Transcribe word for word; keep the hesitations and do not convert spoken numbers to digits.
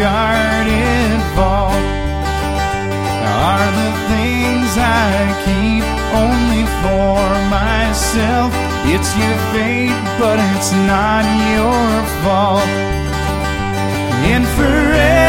guarded vault are the things I keep only for myself. It's your fate, but it's not your fault. And forever